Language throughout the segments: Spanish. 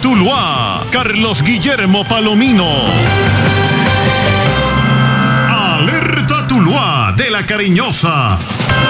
Tuluá, Carlos Guillermo Palomino. Alerta Tuluá de la Cariñosa.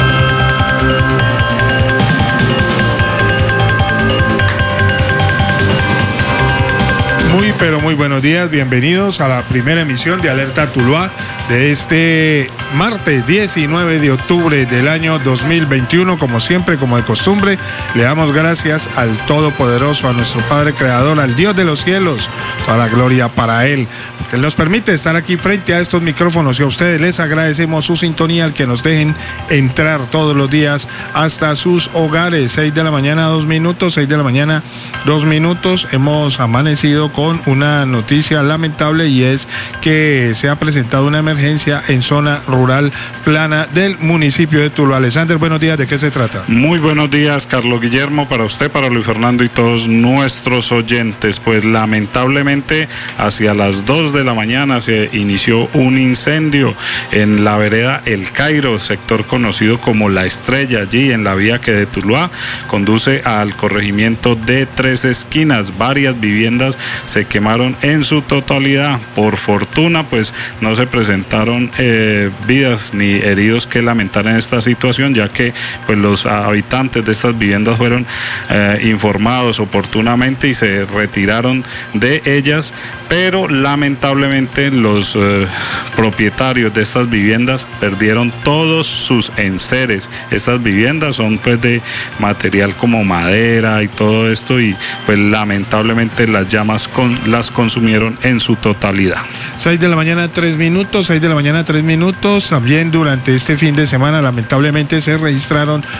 Muy pero muy buenos días, bienvenidos a la primera emisión de Alerta Tuluá de este martes 19 de octubre del año 2021. Como siempre, como de costumbre, le damos gracias al Todopoderoso, a nuestro Padre Creador, al Dios de los cielos, toda la gloria para Él, que nos permite estar aquí frente a estos micrófonos, y a ustedes les agradecemos su sintonía, al que nos dejen entrar todos los días hasta sus hogares. 6 de la mañana 2 minutos, 6 de la mañana 2 minutos. Hemos amanecido con una noticia lamentable, y es que se ha presentado una emergencia en zona rural plana del municipio de Tuluá. Alexander, buenos días, ¿de qué se trata? Muy buenos días, Carlos Guillermo, para usted, para Luis Fernando y todos nuestros oyentes. Pues lamentablemente hacia las 2 de la mañana se inició un incendio en la vereda El Cairo, sector conocido como La Estrella, allí en la vía que de Tuluá conduce al corregimiento de Tres Esquinas. Varias viviendas se quemaron en su totalidad. Por fortuna, pues no se presentaron vidas ni heridos que lamentar en esta situación, ya que pues los habitantes de estas viviendas fueron informados oportunamente y se retiraron de ellas, pero lamentablemente los propietarios de estas viviendas perdieron todos sus enseres. Estas viviendas son pues de material como madera y todo esto, y pues lamentablemente las llamas las consumieron en su totalidad. 6 de la mañana 3 minutos, 6 de la mañana 3 minutos. También durante este fin de semana lamentablemente se registraron